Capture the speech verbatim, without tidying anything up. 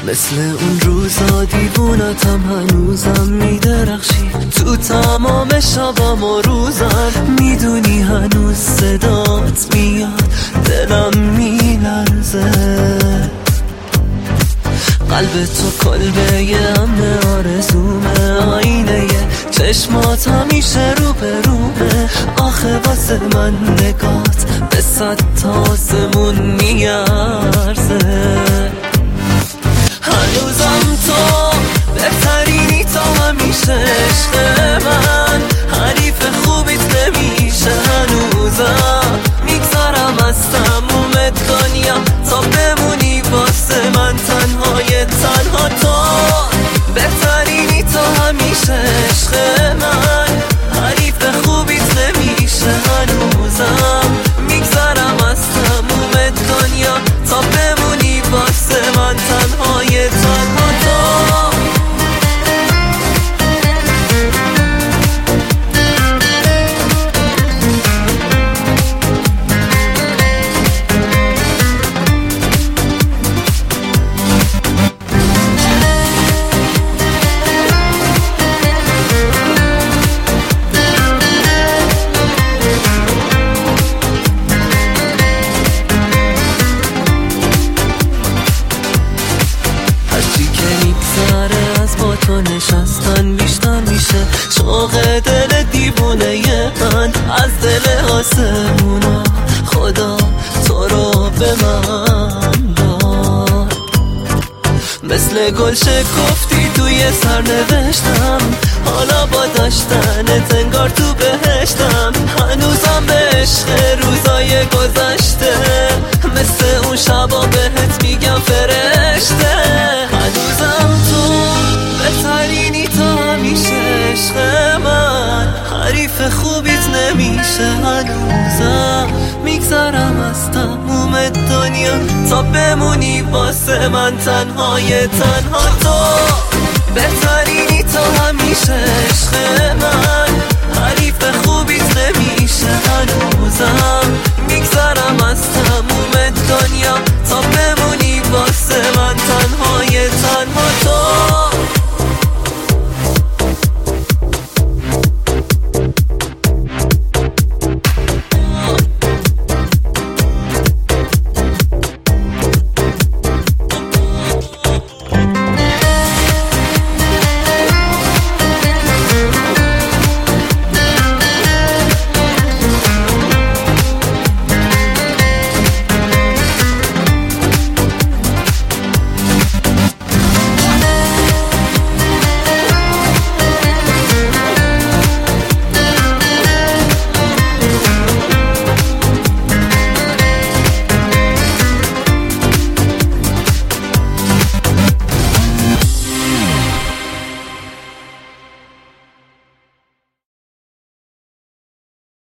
مثل اون روزا دیوونتم هنوزم میدرخشی تو تمام شبام و روزم. میدونی هنوز صدات میاد دلم میلرزه. قلب تو کلبه یه امن آرزومه، آینه چشمات همیشه رو به رومه. آخه واسه من نگات به صد تا آسمون میارزه. هنوزم تو بهترینی تا همیشه عشق من، حریف خوبیت نمیشه هنوزم. میگذارم از تموم دنیا تا بمونی واسه من تنهای تنها تو. بهترینی تا همیشه عشق من، حریف خوبیت نمیشه هنوزم. میگذارم از تموم دنیا تا بمونی واسه من تنهای تنها تو. تو نشستن بیشتر میشه شوق دل دیوونه من. از دل آسمونا خدا تو رو به من داد. مثل گل شکفتی توی سرنوشتم، حالا با داشتنت انگار تو بهشتم. هنوزم به عشق روزای گذشته، مثل اون شبا بهت میگم فرشته. هنوزم تو بهترینی تا همیشه عشق من، حریف خوبیت نمیشه هنوزم. میگذارم از تموم دنیا تا بمونی واسه من تنهای تنها تو. بهترینی تا همیشه عشق من، حریف خوبیت نمیشه هنوزم. میگذارم از تموم دنیا تا بمونی واسه من